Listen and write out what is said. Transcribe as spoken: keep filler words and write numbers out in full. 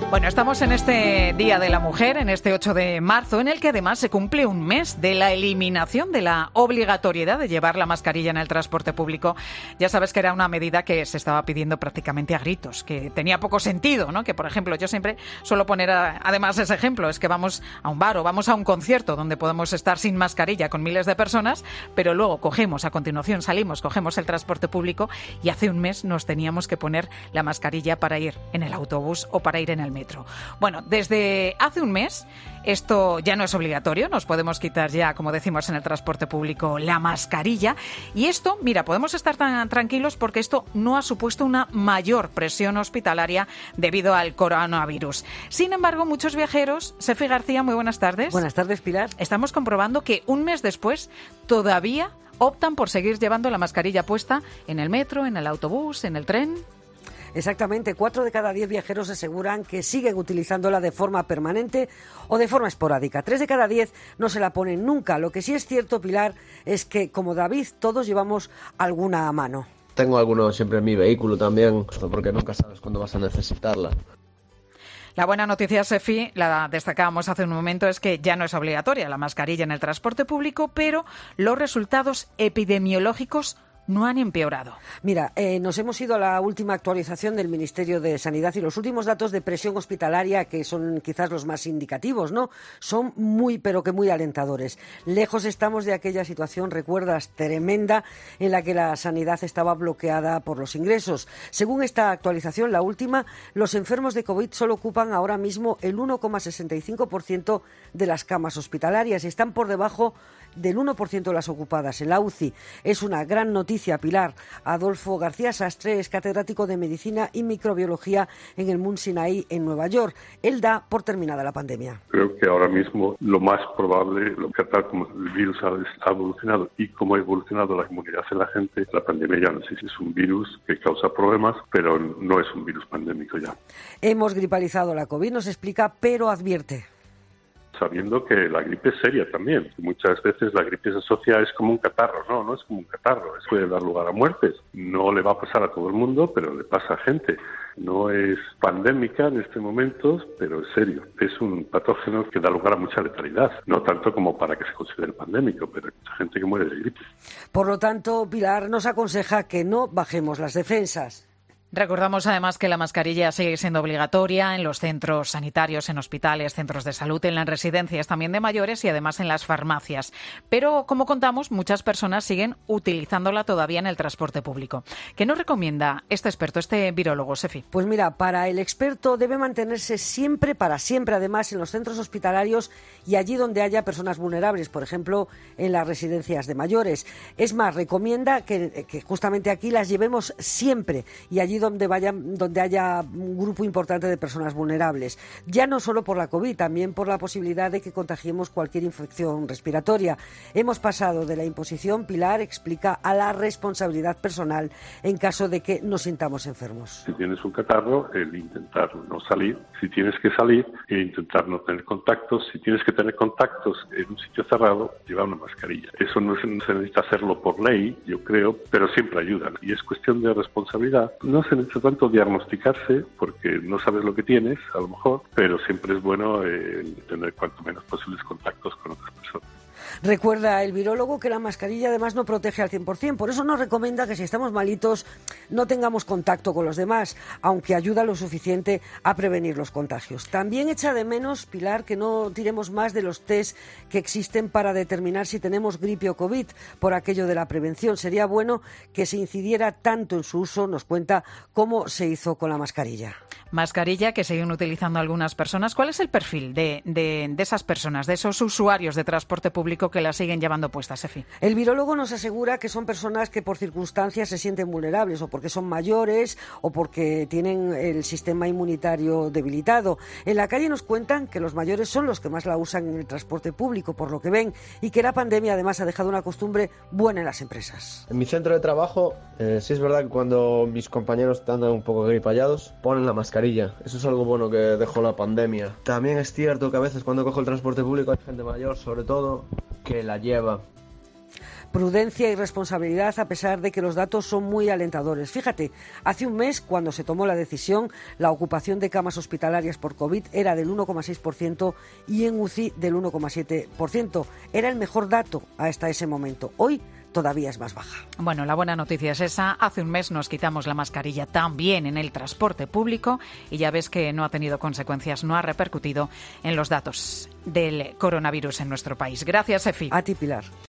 Bueno, estamos en este Día de la Mujer, en este ocho de marzo, en el que además se cumple un mes de la eliminación de la obligatoriedad de llevar la mascarilla en el transporte público. Ya sabes que era una medida que se estaba pidiendo prácticamente a gritos, que tenía poco sentido, ¿no? Que, por ejemplo, yo siempre suelo poner a, además ese ejemplo, es que vamos a un bar o vamos a un concierto donde podemos estar sin mascarilla con miles de personas, pero luego cogemos, a continuación salimos, cogemos el transporte público y hace un mes nos teníamos que poner la mascarilla para ir en el autobús o para ir en el metro. Bueno, desde hace un mes esto ya no es obligatorio, nos podemos quitar ya, como decimos en el transporte público, la mascarilla. Y esto, mira, podemos estar tan tranquilos porque esto no ha supuesto una mayor presión hospitalaria debido al coronavirus. Sin embargo, muchos viajeros, Sefi García, muy buenas tardes. Buenas tardes, Pilar. Estamos comprobando que un mes después todavía optan por seguir llevando la mascarilla puesta en el metro, en el autobús, en el tren. Exactamente, cuatro de cada diez viajeros aseguran que siguen utilizándola de forma permanente o de forma esporádica. Tres de cada diez no se la ponen nunca. Lo que sí es cierto, Pilar, es que, como David, todos llevamos alguna a mano. Tengo alguno siempre en mi vehículo también, porque nunca sabes cuándo vas a necesitarla. La buena noticia, Sefi, la destacábamos hace un momento, es que ya no es obligatoria la mascarilla en el transporte público, pero los resultados epidemiológicos no han empeorado. Mira, eh, nos hemos ido a la última actualización del Ministerio de Sanidad y los últimos datos de presión hospitalaria, que son quizás los más indicativos, ¿no? Son muy, pero que muy alentadores. Lejos estamos de aquella situación, recuerdas, tremenda, en la que la sanidad estaba bloqueada por los ingresos. Según esta actualización, la última, los enfermos de COVID solo ocupan ahora mismo el uno coma sesenta y cinco por ciento de las camas hospitalarias y están por debajo del uno por ciento de las ocupadas en la U C I. Es una gran noticia, Pilar. Adolfo García Sastre es catedrático de Medicina y Microbiología en el Mount Sinai en Nueva York. Él da por terminada la pandemia. Creo que ahora mismo lo más probable, lo que tal como el virus ha evolucionado y cómo ha evolucionado la inmunidad en la gente, la pandemia ya no sé si es un virus que causa problemas, pero no es un virus pandémico ya. Hemos gripalizado la COVID, nos explica, pero advierte. Sabiendo que la gripe es seria también. Muchas veces la gripe se asocia, es como un catarro. No, no es como un catarro. Puede dar lugar a muertes. No le va a pasar a todo el mundo, pero le pasa a gente. No es pandémica en este momento, pero es serio. Es un patógeno que da lugar a mucha letalidad. No tanto como para que se considere pandémico, pero hay mucha gente que muere de gripe. Por lo tanto, Pilar nos aconseja que no bajemos las defensas. Recordamos además que la mascarilla sigue siendo obligatoria en los centros sanitarios, en hospitales, centros de salud, en las residencias también de mayores y además en las farmacias. Pero, como contamos, muchas personas siguen utilizándola todavía en el transporte público. ¿Qué nos recomienda este experto, este virólogo, Sefi? Pues mira, para el experto debe mantenerse siempre, para siempre además, en los centros hospitalarios y allí donde haya personas vulnerables, por ejemplo, en las residencias de mayores. Es más, recomienda que, que justamente aquí las llevemos siempre y allí donde vaya, donde haya un grupo importante de personas vulnerables. Ya no solo por la COVID, también por la posibilidad de que contagiemos cualquier infección respiratoria. Hemos pasado de la imposición, Pilar explica, a la responsabilidad personal en caso de que nos sintamos enfermos. Si tienes un catarro, el intentar no salir. Si tienes que salir, el intentar no tener contactos. Si tienes que tener contactos en un sitio cerrado, llevar una mascarilla. Eso no se, no se necesita hacerlo por ley, yo creo, pero siempre ayudan. Y es cuestión de responsabilidad. No se necesita tanto diagnosticarse porque no sabes lo que tienes, a lo mejor, pero siempre es bueno eh, tener cuanto menos posibles contactos con otras personas. Recuerda el virólogo que la mascarilla además no protege al cien por ciento, por eso nos recomienda que si estamos malitos no tengamos contacto con los demás, aunque ayuda lo suficiente a prevenir los contagios. También echa de menos, Pilar, que no tiremos más de los test que existen para determinar si tenemos gripe o COVID por aquello de la prevención. Sería bueno que se incidiera tanto en su uso, nos cuenta, como se hizo con la mascarilla. Mascarilla que siguen utilizando algunas personas. ¿Cuál es el perfil de, de, de esas personas, de esos usuarios de transporte público que la siguen llevando puesta, Sefi? El virólogo nos asegura que son personas que por circunstancias se sienten vulnerables, o porque son mayores o porque tienen el sistema inmunitario debilitado. En la calle nos cuentan que los mayores son los que más la usan en el transporte público, por lo que ven, y que la pandemia además ha dejado una costumbre buena en las empresas. En mi centro de trabajo, eh, sí es verdad que cuando mis compañeros andan un poco gripallados, ponen la mascarilla. Eso es algo bueno que dejó la pandemia. También es cierto que a veces cuando cojo el transporte público hay gente mayor, sobre todo, que la lleva. Prudencia y responsabilidad a pesar de que los datos son muy alentadores. Fíjate, hace un mes, cuando se tomó la decisión, la ocupación de camas hospitalarias por COVID era del uno coma seis por ciento y en U C I del uno coma siete por ciento. Era el mejor dato hasta ese momento. Hoy todavía es más baja. Bueno, la buena noticia es esa. Hace un mes nos quitamos la mascarilla también en el transporte público y ya ves que no ha tenido consecuencias, no ha repercutido en los datos del coronavirus en nuestro país. Gracias, Efi. A ti, Pilar.